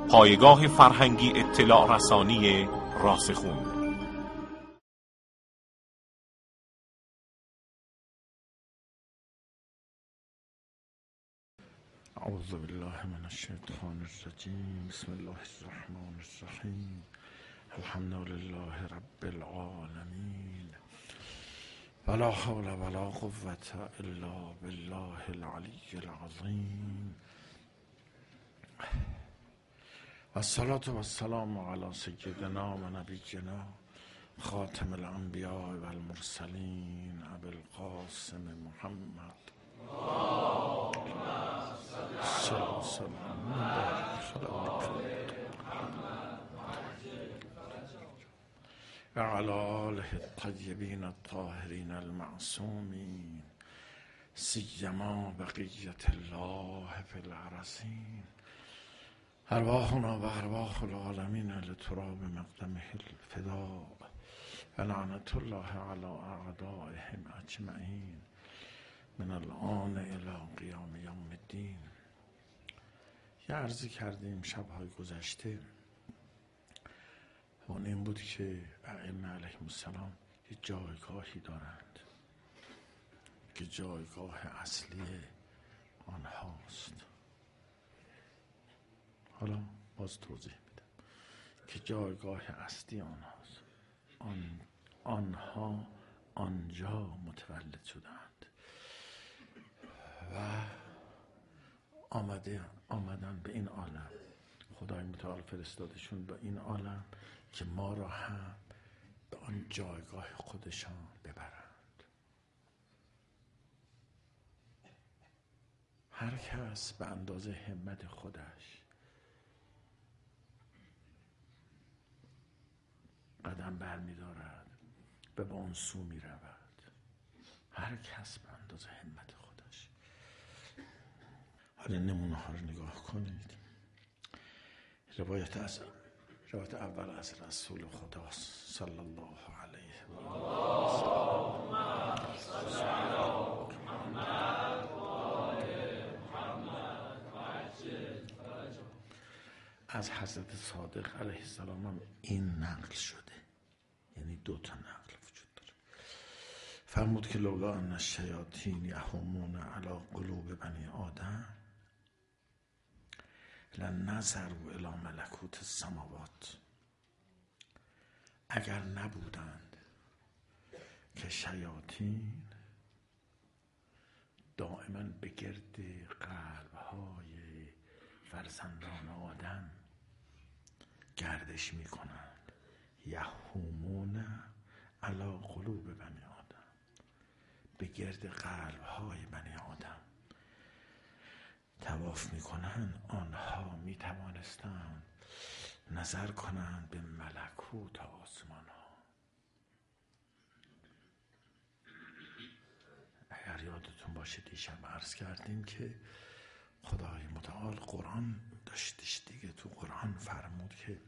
پایگاه فرهنگی اطلاع رسانی راسخون. اعوذ بالله من الشیطان الرجیم. بسم الله الرحمن الرحیم. الحمد لله رب العالمین. ولا حول ولا قوة الا بالله العلی العظیم. والصلاة والسلام على سیدنا و نبینا خاتم الانبیاء والمرسلین ابی القاسم محمد صلی الله و علی آله الطیبین الطاهرین المعصومین سیما بقیة الله فی الارضین. ارواحنا و ارواح العالمین لتراب مقدمه الفداء و لعنت الله علی اعدائهم اجمعین من الان الی قیام یوم الدین. یه عرضی کردیم شب‌های گذشته، اون این بود که ائمه علیهم السلام یه جایگاهی دارند که جایگاه اصلی آنهاست. حالا باز توضیح میدم که جایگاه اصلی آنهاست. آنها آنجا متولد شدند و آمدن به این عالم. خدای متعال فرستادشون به این عالم که ما را هم به آن جایگاه خودشان ببرند. هر کس به اندازه همت خودش قدم برمی دارد و به اون سو می رود. هر کس به اندازه همت خودش. حالا نمونه ها رو نگاه کنید. روایت اول از رسول خدا صلی الله علیه و از حضرت صادق علیه السلام هم این نقل شده، یعنی 2 تا نقل وجود داره. فرمود که لولا ان الشیاطین یهومون علی قلوب بنی آدم لنظروا الی ملکوت السماوات. اگر نبودند که شیاطین دائما به گرد قلب‌های فرزندان آدم گردش می‌کنند، یهومون علی قلوب بنی آدم، به گرد قلب‌های بنی آدم طواف می‌کنند، آنها می‌توانستند نظر کنند به ملکوت آسمان‌ها. اگر یادتون باشه دیشب عرض کردیم که خدای متعال قرآن داشتش دیگه. تو قرآن فرمود که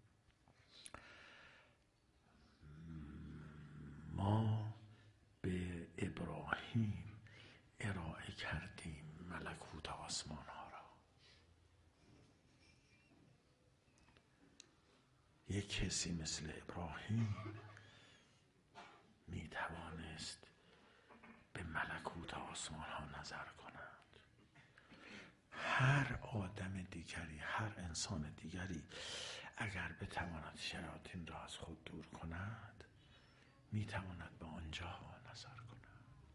ما به ابراهیم ارائه کردیم ملکوت آسمان ها را. یک کسی مثل ابراهیم می توانست به ملکوت آسمان ها نظر کند. هر آدم دیگری، هر انسان دیگری اگر بتواند شیاطین را از خود دور کند، می تواند به آنجا نظر کند.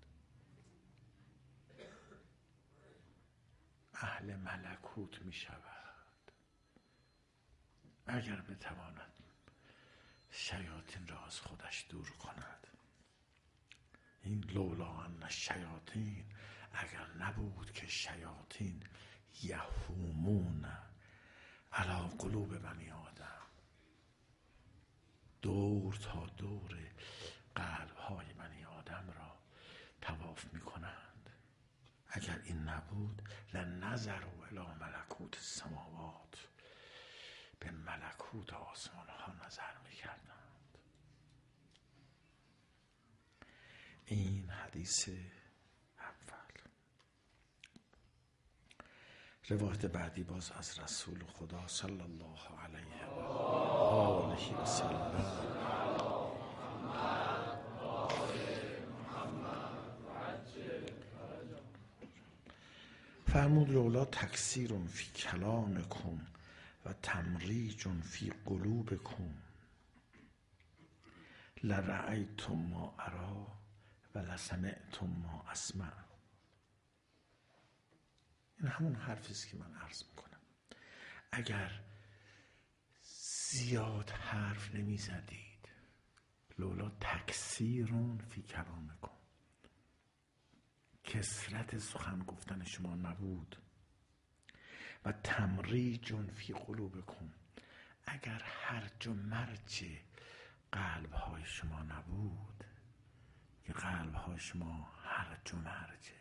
اهل ملکوت می شود اگر بتواند شیاطین را از خودش دور کند. این لولا ان الشیاطین، اگر نبود که شیاطین یهومون علی قلوب بنی آدم، دور تا دور قلب‌های بنی آدم را طواف می‌کنند، اگر این نبود لنظروا الی ملکوت السماوات، به ملکوت آسمان‌ها نظر می‌کردند. این حدیث اول. روایت بعدی باز از رسول خدا صلی الله علیه و آله و سلم. فرمود لولا تکثیر فی کلامکم و تمریج فی قلوبکم لرأیتم ما ارا و لسمعتم ما اسمع. این همون حرفی است که من عرض میکنم. اگر زیاد حرف نمی زدید، لولا تکثیر فی کلامکم، کثرت سخن گفتن شما نبود، و تمریج فی قلوبکم، اگر هرج و مرج قلب های شما نبود، که قلب های شما هرج و مرجه.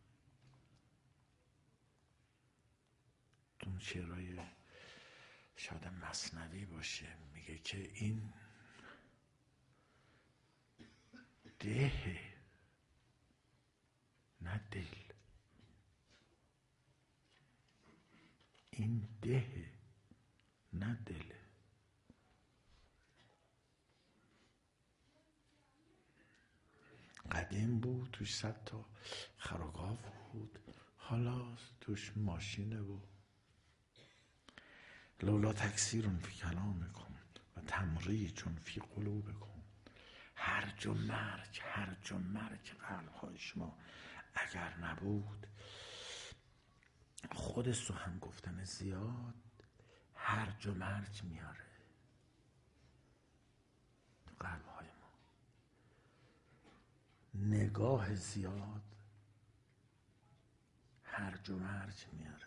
اون شعرهای شاید مثنوی باشه، میگه که این ده نه دل، این ده نه دل. قدیم بود توش 100 تا خرگاو بود، حالا توش ماشینه و لولا تکثیر فی کلامکم و تمریج فی قلوبکم، هرج و مرج قلب‌های شما اگر نبود. خود سخن گفتن زیاد هرج و مرج میاره تو قلب‌های ما. نگاه زیاد هرج و مرج میاره.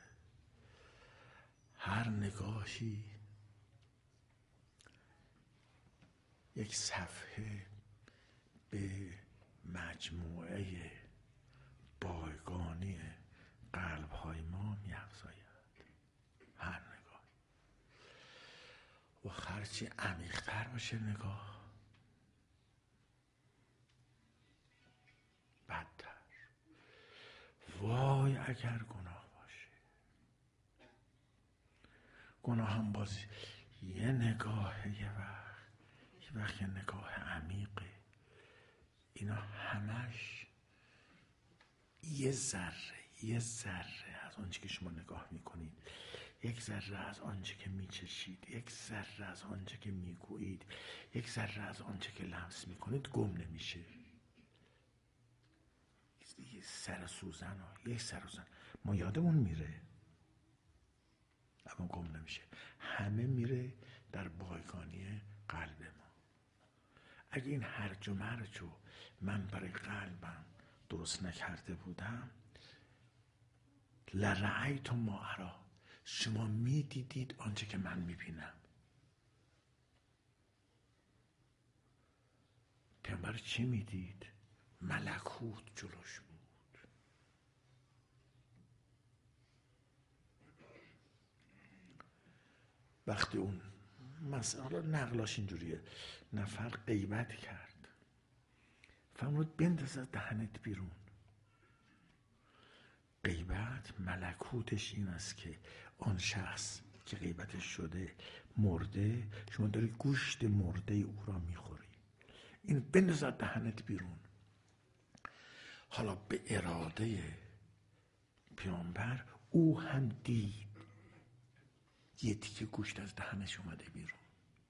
هر نگاهی یک صفحه به مجموعه بایگانی قلب‌های ما می‌افزاید. هر نگاه و هرچی عمیق‌تر باشه نگاه، بدتر. وای اگر گناه باشه، گناه هم باز یه نگاه، یه وقت یه نگاه عمیقه. اینا همش یه ذره از آنچه که شما نگاه میکنید، یک ذره از آنچه که میچشید، یک ذره از آنچه که میگویید، یک ذره از آنچه که لمس میکنید گم نمیشه. یه سر سوزن ما یادمون میره اما گم نمیشه. همه میره در بایگانی قلب ما. اگه این هرج و مرج رو من برای قلبم درست نکرده بودم، لرأیتم ما ارا، شما میدیدید آنچه که من میبینم. پیامبر چی میدید؟ ملکوت جلوش بود. وقتی اون مثلا نقلاش اینجوریه، نفر غیبت کرد، فرمود بنداز از دهنت بیرون. غیبت ملکوتش این است که آن شخص که غیبتش شده مرده، شما داری گوشت مرده او را میخوری. این بنداز از دهنت بیرون. حالا به اراده پیامبر او هم دید یه تیکه گوشت از دهنش اومده بیرون.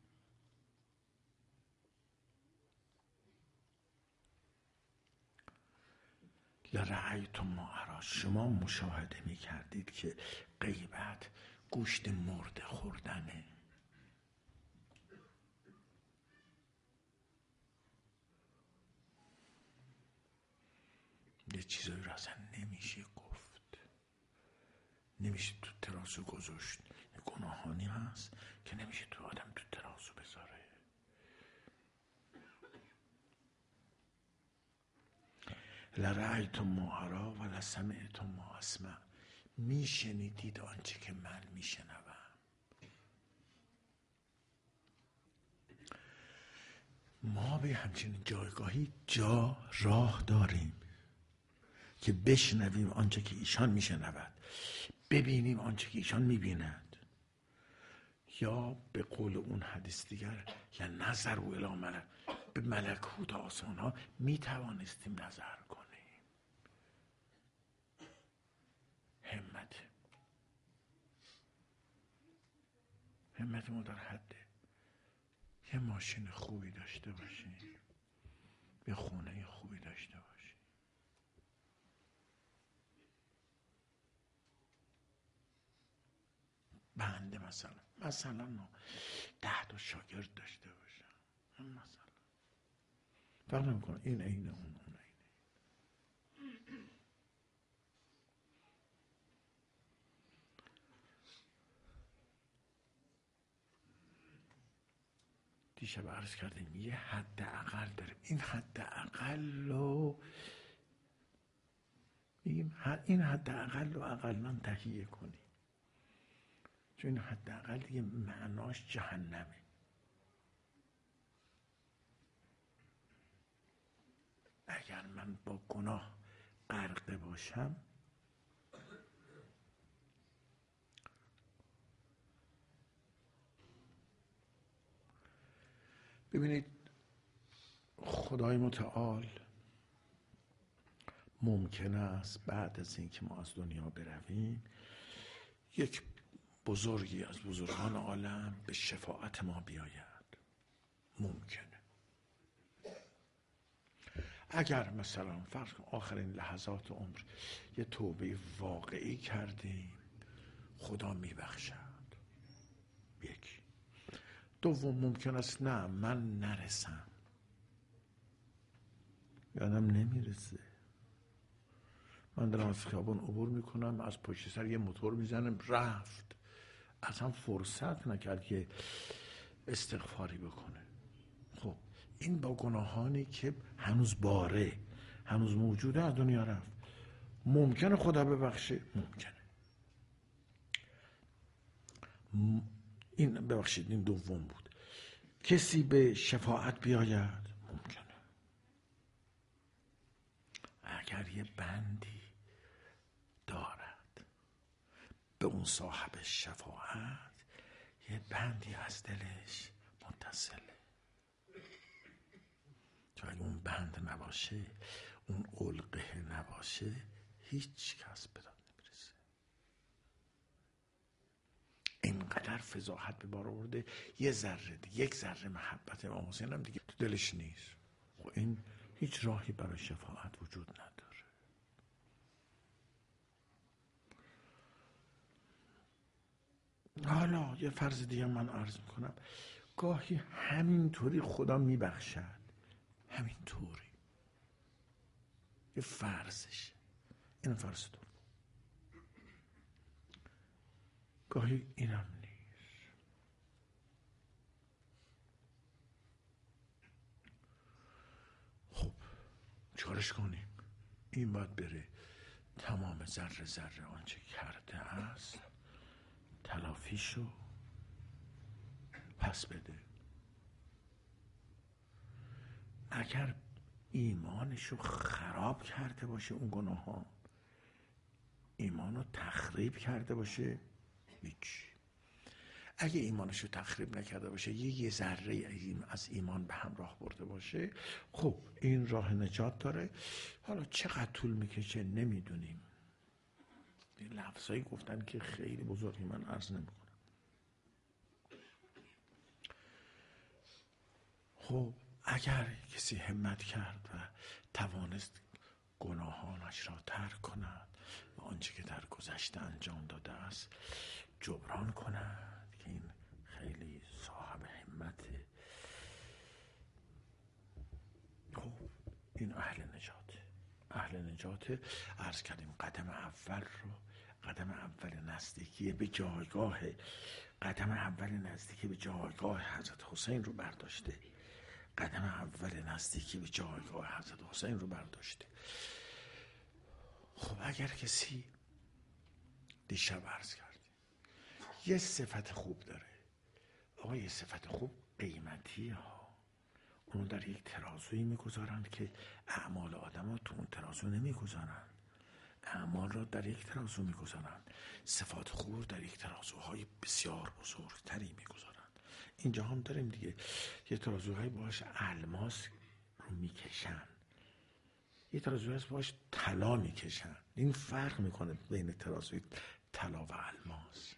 لرأیتم ما ارا، شما مشاهده می کردید که غیبت گوشت مرده خوردنه. یه چیزایی رو اصلا نمیشه گفت، نمیشه تو ترازو گذاشت. گناهانی هست که نمیشه تو آدم تو ترازو بذاره. لرأیتم ما ارا و لسمعتم ما اسمع، میشنیدید آنچه که من میشنوم. ما به همچنین جایگاهی راه داریم که بشنویم آنچه که ایشان میشنود، ببینیم آنچه که ایشان میبیند، یا به قول اون حدیث دیگر یا نظر و الی به ملکوت آسمان ها میتوانستیم نظر کنیم. همت ما در حده یه ماشین خوبی داشته باشیم، یه خونه خوبی داشته باشیم، بنده مثلا 10 تا شاگرد داشته باشم، مثلا فرق نمی‌کنه این عین اون عین. دیشب عرض کردیم یه حد اقل داریم، این حد اقل رو این حد اقل رو اقلا تهیه کنیم، چون این حد اقل دیگه معناش جهنمه. اگر من با گناه غرقه باشم، ببینید خدای متعال ممکن است بعد از اینکه ما از دنیا برویم یک بزرگی از بزرگان عالم به شفاعت ما بیاید. ممکنه اگر مثلا فرض کن آخرین لحظات عمر یه توبه واقعی کردیم، خدا میبخشد. یک. دوم ممکن است نه من نرسم، یادم نمیرسه، من دارم از خیابان عبور میکنم، از پشت سر یه موتور میزنم رفت، اصلا فرصت نکرد که استغفاری بکنه. خب این با گناهانی که هنوز باره، هنوز موجوده، از دنیا رفت. ممکنه خدا ببخشه، ممکنه. این ببخشید این دوم بود. کسی به شفاعت بیاید، ممکنه. اگر یه بندی دارد به اون صاحب شفاعت، یه بندی از دلش متصله، چون اگه اون بند نباشه، اون علقه نباشه، هیچ کس به داد نمیرسه. اینقدر فضاحت به بار آورده، یک ذره محبت امام حسین هم دیگه تو دلش نیست. خب این هیچ راهی برای شفاعت وجود نداره. حالا یه فرض دیگه من عرض میکنم، گاهی همینطوری خدا میبخشد، همینطوری، یه فرضشه، این فرض تو گاهی اینم نیست. خب چارش کنیم؟ این باید بره تمام ذره آنچه کرده است تلافیشو پس بده. اگر ایمانشو خراب کرده باشه، اون گناه ها ایمانو تخریب کرده باشه، هیچ. اگه ایمانشو تخریب نکرده باشه، یه ذره از ایمان به همراه برده باشه، خب این راه نجات داره. حالا چقدر طول میکشه نمیدونیم، این لفظایی گفتن که خیلی بزرگی من عرض نمیکنم. خب اگر کسی همت کرد و توانست گناهانش را ترک کند و آنچه که در گذشته انجام داده است جبران کند، که این خیلی صاحب همته، خب این اهل نجات. عرض کردیم قدم اول نزدیکی به جایگاه حضرت حسین رو برداشته. قدم اول نزدیکی به جایگاه حضرت حسین رو برداشته. خب اگر کسی دیشب عرض کردیم یه صفت خوب داره، آقا یه صفت خوب قیمتی ها، اونو در یک ترازویی میگذارن که اعمال آدم ها تو اون ترازو نمیگذارن. اعمال را در یک ترازو میگذارند، صفات خوب در یک ترازوهای بسیار بزرگتری میگذارند. اینجا هم داریم دیگه، یه ترازوهای باش الماس رو میکشن، یه ترازوی هست باش طلا میکشن. این فرق میکنه بین ترازوی طلا و الماس.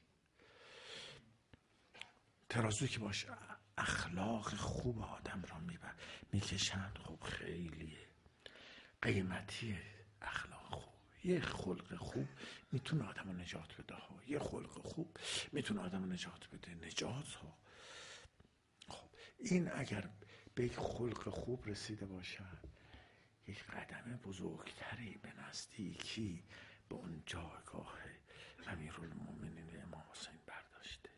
ترازویی که باش اخلاق خوب آدم را میکشن، خب خیلی قیمتیه. اخلاق خوب، یه خلق خوب میتونه آدم رو نجات بده ها. یه خلق خوب میتونه آدم رو نجات بده، نجات ها. خب این اگر به یک خلق خوب رسیده باشد، یک قدم بزرگتری به نزدیکی به اون جایگاه امیرالمومنین امام حسین برداشته.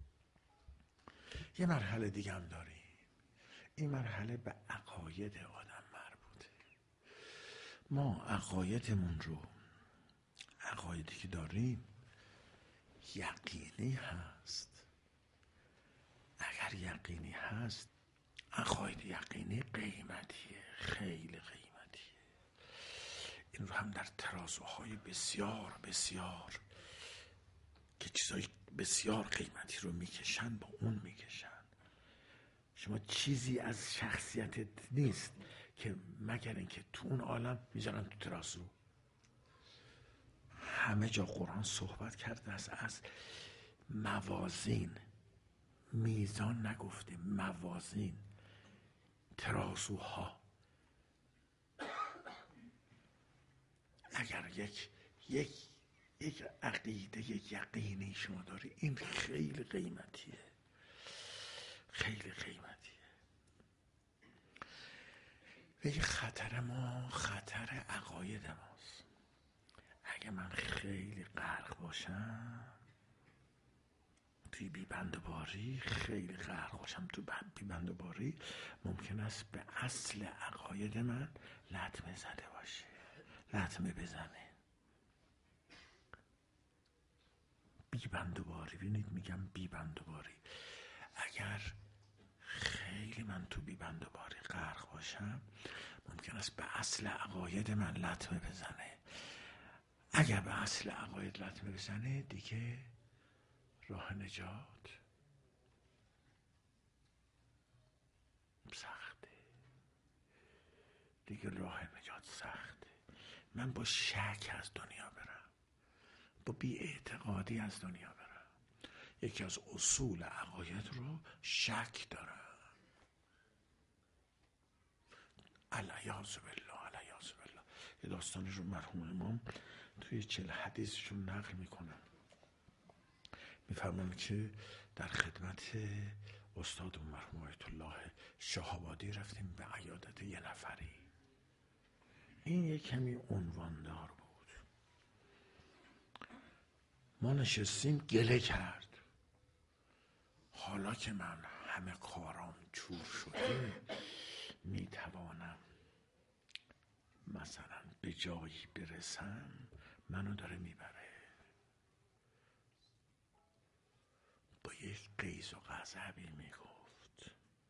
یه مرحله دیگه هم داریم. این مرحله به عقاید آدم مربوطه. ما عقایدمون رو، عقایدی که داریم یقینی هست. اگر یقینی هست، عقاید یقینی قیمتیه، خیلی قیمتیه. این رو هم در ترازوهای بسیار بسیار که چیزای بسیار قیمتی رو میکشن، با اون میکشن. شما چیزی از شخصیتت نیست که مگر اینکه تو اون عالم میذارن تو ترازو. همه جا قرآن صحبت کرده است از موازین، میزان نگفته، موازین، ترازوها. اگر یک عقیده، یک یقینی شما داری، این خیلی قیمتیه، خیلی قیمتیه. و یک خطر ما، خطر عقاید ماست. اگه من خیلی غرق باشم توی بیبندوباری، خیلی غرق باشم تو بیبندوباری، ممکن است به اصل عقاید من لطمه زده باشه، لطمه بزنه. بیبندوباری، ببینید میگم بیبندوباری. اگر خیلی من تو بیبندوباری غرق باشم، ممکن است به اصل عقاید من لطمه بزنه. اگر به اصل عقاید لطمه بزنه، دیگه راه نجات سخته، دیگه راه نجات سخته. من با شک از دنیا برم، با بی‌اعتقادی از دنیا برم. یکی از اصول عقاید رو شک دارم. علیاذ بالله، علیاذ بالله. یه داستانی رو مرحوم امام توی 40 حدیثشون نقل میکنن. میفرمان که در خدمت استاد مرحوم آیت الله شهابادی رفتیم به عیادت یه نفری. این یه کمی عنواندار بود. ما نشستیم، گله کرد. حالا که من همه کارام جور شده، میتوانم مثلا به جایی برسم، منو داره میبره. با یک غیظ و غضبی میگفت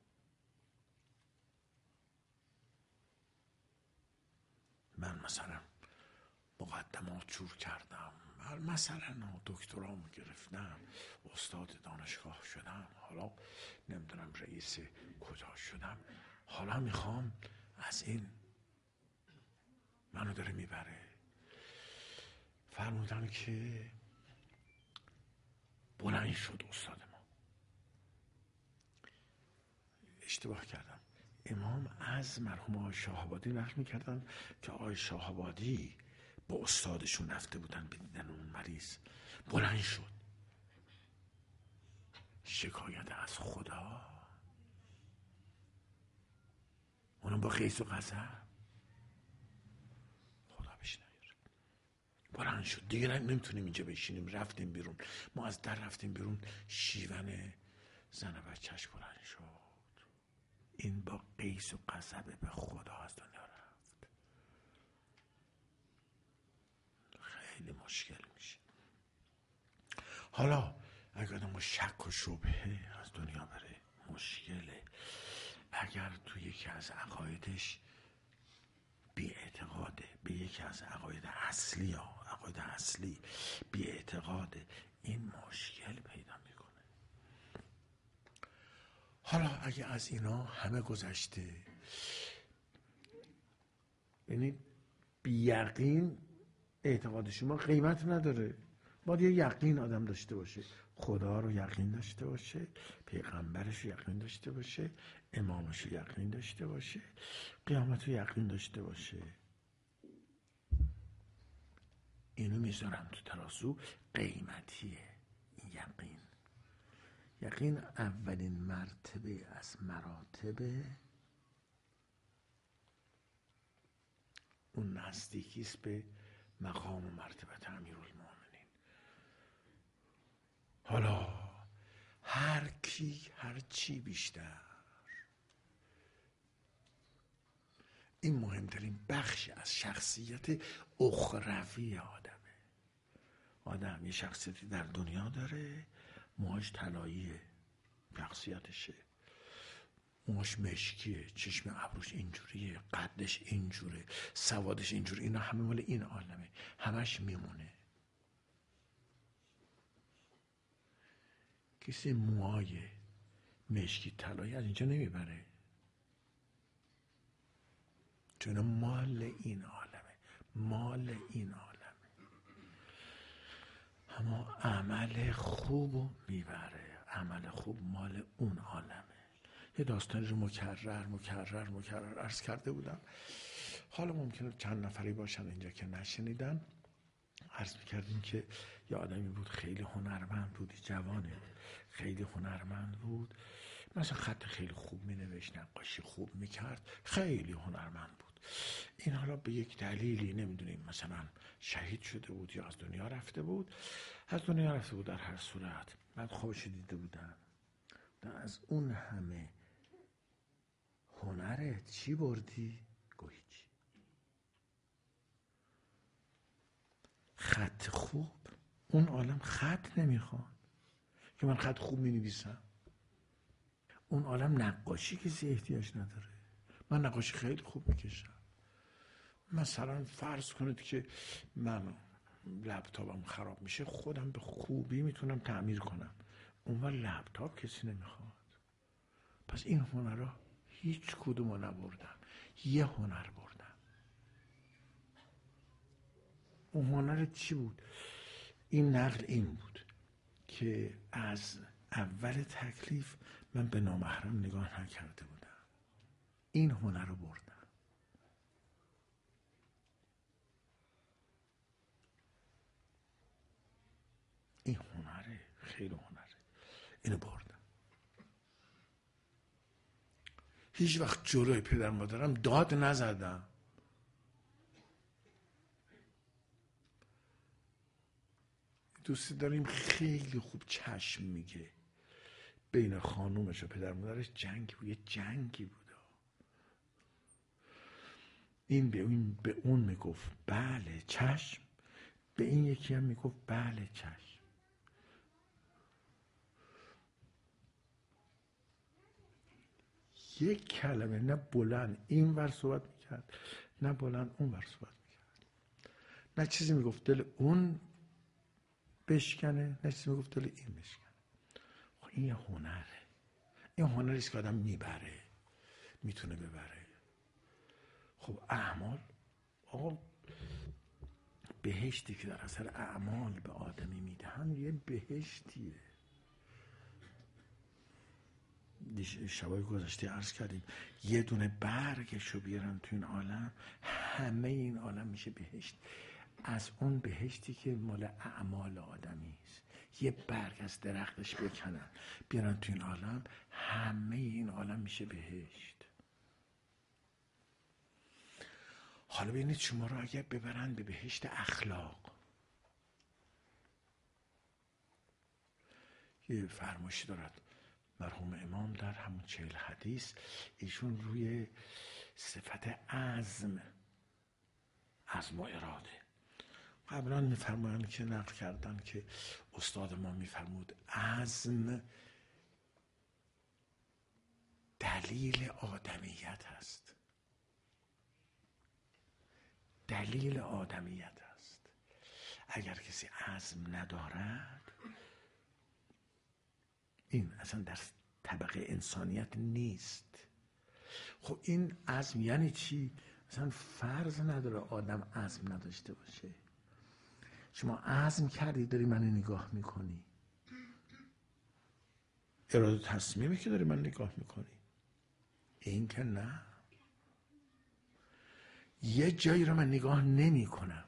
من مثلا مقدمات جور کردم، مثلا دکترامو گرفتم، استاد دانشگاه شدم، حالا نمیدونم رئیس کجا شدم، حالا میخوام از این، منو داره میبره. فرمودن که بلند شد استاد ما. اشتباه کردم. امام از مرحوم آقای شهابادی نقل میکردن که آقای شهابادی با استادشون رفته بودن بدیدن اون مریض. بلند شد، شکایت از خدا، اونم با غیظ و غضب. خدا بهش نیاره. بلند شد، دیگه نمیتونیم اینجا بشینیم. رفتیم بیرون. ما از در رفتیم بیرون، شیون زن بچهش بلند شد. این با غیظ و غضب به خدا از دنیا رفت. خیلی مشکل میشه. حالا اگر آدم با شک و شبهه از دنیا بره، مشکله. اگر تو یکی از عقایدش بی‌اعتقاده، به به یکی از عقاید اصلی بی اعتقاده، این مشکل پیدا میکنه. حالا اگه از اینا همه گذشته، یعنی بی یقین اعتقاد شما قیمت نداره. باید یه یقین آدم داشته باشه، خدا رو یقین داشته باشه، پیغمبرش رو یقین داشته باشه، امامش رو یقین داشته باشه، قیامت رو یقین داشته باشه. اینو میذارم تو ترازو قیمتیه. این یقین اولین مرتبه از مراتب اون نزدیکیست به مقام و مرتبت امیرالمومنین. حالا هر چی بیشتر، این مهمترین بخش از شخصیت اخروی آدم یه شخصیتی در دنیا داره، موهاش طلاییه، شخصیتشه، موهاش مشکیه، چشم ابروش اینجوریه، قدش اینجوره، سوادش اینجوره، اینا همه مال این عالمه، همش میمونه. کسی موهای مشکی طلایی از اینجا نمیبره، چون مال این عالمه. اما عمل خوبو میبره، عمل خوب مال اون عالمه. یه داستانی رو مکرر عرض کرده بودم، حالا ممکنه چند نفری باشن اینجا که نشنیدن. عرض میکردیم که یه آدمی بود خیلی هنرمند بود، جوانه، خیلی هنرمند بود، مثلا خط خیلی خوب مینوشت، نقاشی خوب میکرد، خیلی هنرمند بود. این حالا به یک دلیلی نمیدونیم، مثلا شهید شده بود یا از دنیا رفته بود در هر صورت. بعد خوابش دیده بودن، از اون همه هنرت چی بردی؟ هیچ. خط خوب، اون عالم خط نمیخوان که من خط خوب مینویسم. اون عالم نقاشی کسی احتیاج نداره، من نقاشی خیلی خوب میکشم. مثلا فرض کنید که من لپتاپم خراب میشه، خودم به خوبی میتونم تعمیر کنم، اون لپتاپ کسی نمیخواد. پس این هنرها هیچ کدومو نبردم، یه هنر بردم. اون هنر چی بود؟ این نقل این بود که از اول تکلیف من به نامحرم نگاه نکرده بودم، این هنر رو بردم. این هنره، خیلی هنره، اینو بردم. هیچ وقت جلوی پدر مادرم داد نزدم. دوستی داریم خیلی خوب چشم میگه، بین خانومش و پدر مادرش جنگی بود، یه جنگی بود. این به اون میگفت بله چشم، به این یکی هم میگفت بله چشم. یک کلمه نه بلند این ور صحبت میکرد، نه بلند اون ور صحبت میکرد، نه چیزی میگفت دل اون بشکنه، نه چیزی میگفت دل این بشکنه. این یه هنره، این هنریست که آدم میبره، میتونه ببره. خب اعمال، آقا بهشتی که در اثر اعمال به آدمی میدهن یه بهشتیه. شبای گذشته عرض کردیم یه دونه برگشو بیارن تو این عالم، همه این عالم میشه بهشت. از اون بهشتی که مال اعمال آدمی است، یه برگ از درختش بکنن بیارن تو این عالم، همه این عالم میشه بهشت. حالا ببینید شما رو اگر ببرن به بهشت اخلاق، یه فرمایشی دارد مرحوم امام در همون 40 حدیث، ایشون روی صفت عزم و اراده قبلا میفرمایند که نقل کردن که استاد ما میفرمود عزم دلیل آدمیت هست. دلیل آدمیت است. اگر کسی عزم ندارد، این اصلا در طبقه انسانیت نیست. خب این عزم یعنی چی؟ اصلا فرض نداره آدم عزم نداشته باشه. شما عزم کردی داری من نگاه میکنی، اراده تصمیمی که داری من نگاه میکنی، این که نه. یه جایی رو من نگاه نمی کنم،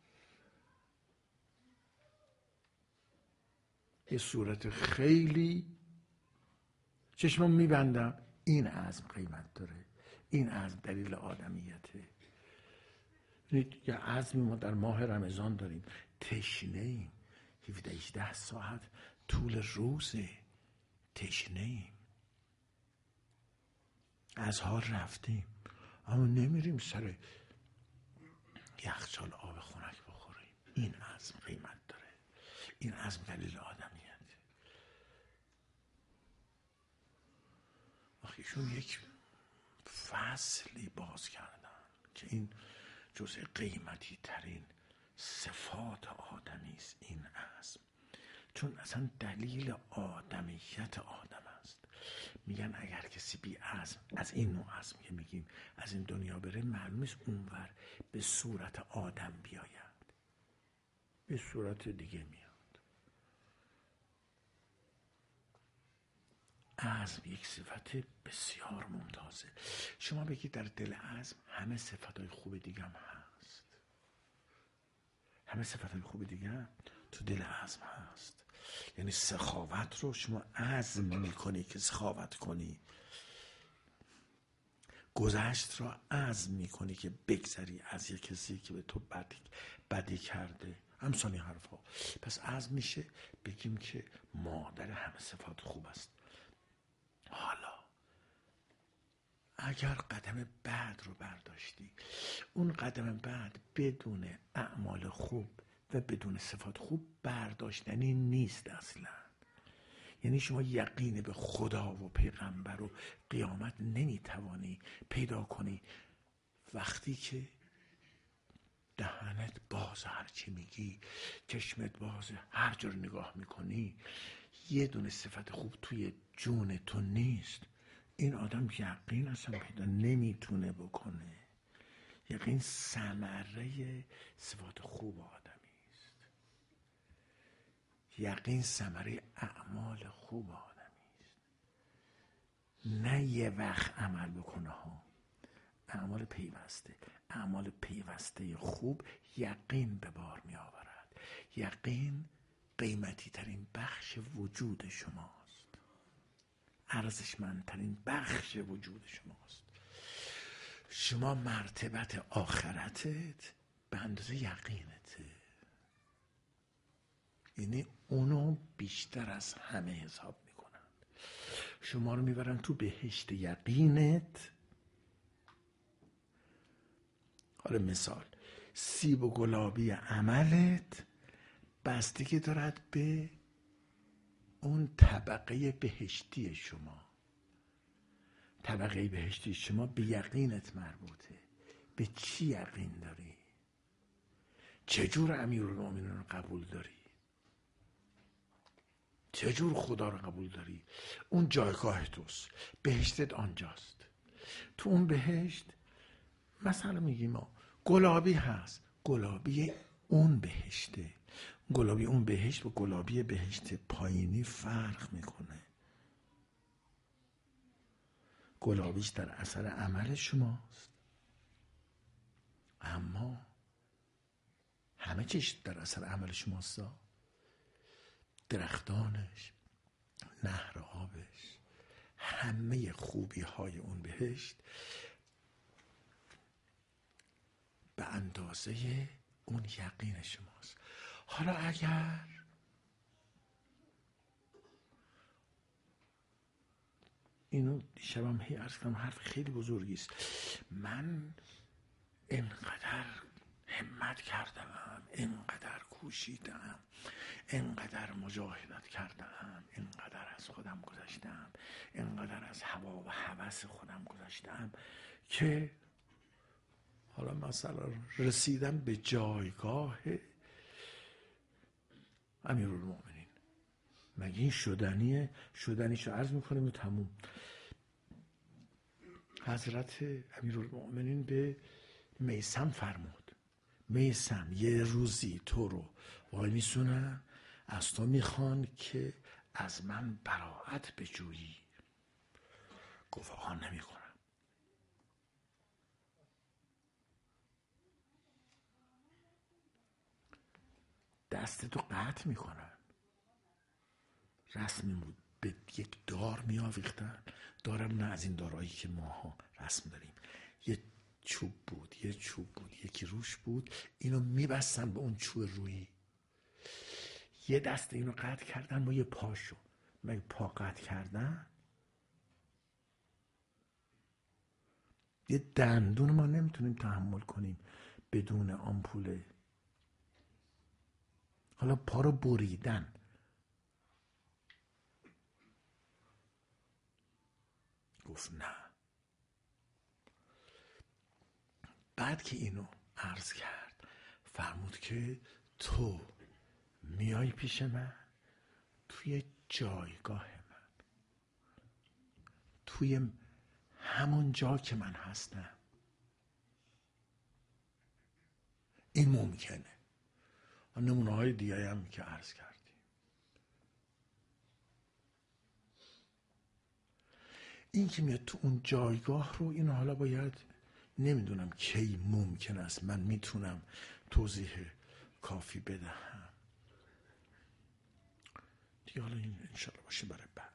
یه صورت خیلی چشمم میبندم، این عزم قیمت داره، این عزم دلیل آدمیته. یه عزمی ما در ماه رمضان داریم، تشنه ایم، 17-18 ساعت طول روزه، تشنه ایم، از حال رفتیم، اما نمیریم سر یخچال آب خنک بخوریم. این عزم قیمت داره، این عزم دلیل آدمیت. ایشون یک فصلی باز کردن که این جزء قیمتی ترین صفات آدمی است، این عزم، چون اصلا دلیل آدمیت آدم است. میگن اگر کسی بی عزم، از این نوع عزم که میگیم، از این دنیا بره، معلوم است اونور به صورت آدم بیاید، به صورت دیگه میاد. عزم یک صفت بسیار ممتازه. شما بگید در دل عزم همه صفتهای خوب دیگه هم هست، همه صفتهای خوب دیگه هم تو دل عزم هست. یعنی سخاوت رو شما عزم میکنی که سخاوت کنی، گذشت رو عزم میکنی که بگذری از یک کسی که به تو بدی کرده، امثال این حرفا. پس عزم میشه بگیم که مادر همه صفات خوب است. حالا اگر قدم بعد رو برداشتی، اون قدم بعد بدون اعمال خوب و بدون صفات خوب برداشتنی نیست اصلا. یعنی شما یقین به خدا و پیغمبر و قیامت نمیتوانی پیدا کنی وقتی که دهنت باز، هرچی میگی، چشمت باز، هر جا رو نگاه میکنی، یه دونه صفت خوب توی جون تو نیست. این آدم یقین اصلا پیدا نمیتونه بکنه. یقین ثمره صفات خوب آدمی است، یقین ثمره اعمال خوب آدمی است. نه یه وقت عمل بکنه ها، اعمال پیوسته، اعمال پیوسته خوب یقین به بار می آورد. یقین قیمتی ترین بخش وجود شماست، ارزشمندترین بخش وجود شماست. شما مرتبت آخرتت به اندازه یقینته، یعنی اونو بیشتر از همه حساب میکنن. شما رو میبرن تو بهشت یقینت. حالا مثال، سیب و گلابی عملت بستگی دارد به اون طبقه بهشتی شما. طبقه بهشتی شما به یقینت مربوطه. به چی یقین داری؟ چجور امیرالمومنین رو قبول داری؟ چجور خدا رو قبول داری؟ اون جایگاه توست، بهشتت آنجاست. تو اون بهشت مثلا میگیم ما گلابی هست، گلابی اون بهشته. گلابی اون بهشت و گلابی بهشت پایینی فرق میکنه. گلابیش در اثر عمل شماست، اما همه چیش در اثر عمل شماست. درختانش، نهر آبش، همه خوبی های اون بهشت به اندازه اون یقین شماست. حالا اگر اینو دیشبم عرض کردم، حرف خیلی بزرگی است، من اینقدر همت کردم، اینقدر کوشیدم، اینقدر مجاهدت کردم، اینقدر از خودم گذشتم، اینقدر از هوا و هوس خودم گذشتم که حالا مثلا رسیدن به جایگاه امیرالمومنین، مگه این شدنیه؟ شدنیشو عرض میکنیم و تموم. حضرت امیرالمومنین به میثم فرمود میثم یه روزی تو رو وای میسونن، از تو میخوان که از من براءت بجویی. گفت آقا نمیکنم. دستتو قطع میکنن. رسمی بود به یک دار میآویختن، دارم نه از این دارایی که ماها رسم داریم، یه چوب بود یکی روش بود، اینو میبستن به اون چوب رویی. یه دست اینو قطع کردن با یه پاشو. مگه پا قطع کردن؟ یه دندون ما نمیتونیم تحمل کنیم بدون آمپوله. حالا پا رو بریدن. گفت نه. بعد که اینو عرض کرد فرمود که تو میای پیش من توی جایگاه من، توی همون جا که من هستم. این ممکنه. نمونه های دیگه هم که عرض کردیم. این که میاد تو اون جایگاه رو، این حالا باید نمیدونم کی ممکن است من میتونم توضیح کافی بدهم دیگه. حالا این انشاءالله باشه برای بعد.